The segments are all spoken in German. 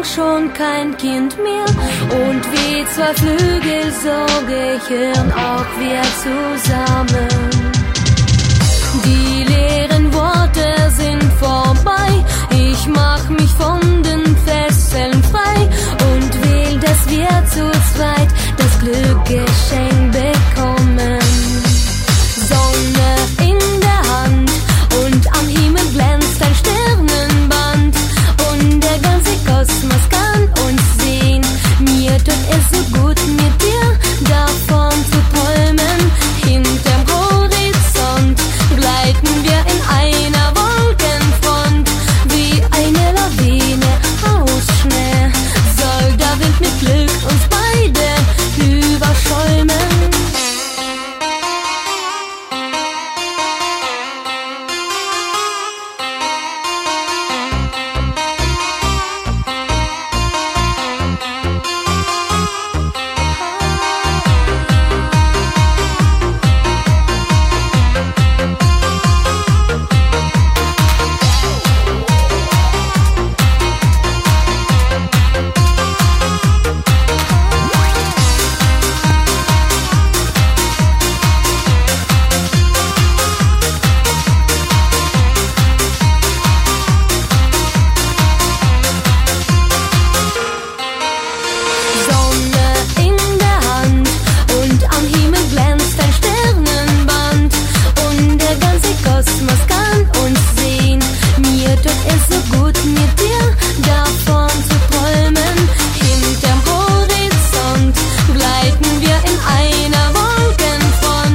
schon kein Kind mehr. Und wie zwei Flügel so gehören auch wir zusammen. Die leeren Worte sind vorbei. Ich mach mich von den Fesseln frei und will, dass wir zu zweit das Glück geschenkt bekommen. Sonne in der Hand und am Himmel glänzt ein Sternenband und der ganze Kosmos kann uns sehen. Mir tut es so gut, mit dir davon zu träumen. Hinterm Horizont gleiten wir in einer Wolkenfront wie eine Lawine aus Schnee. Soll der Wind mit Glück uns beide überschäumen.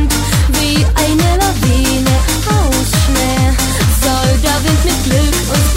Mit Glück und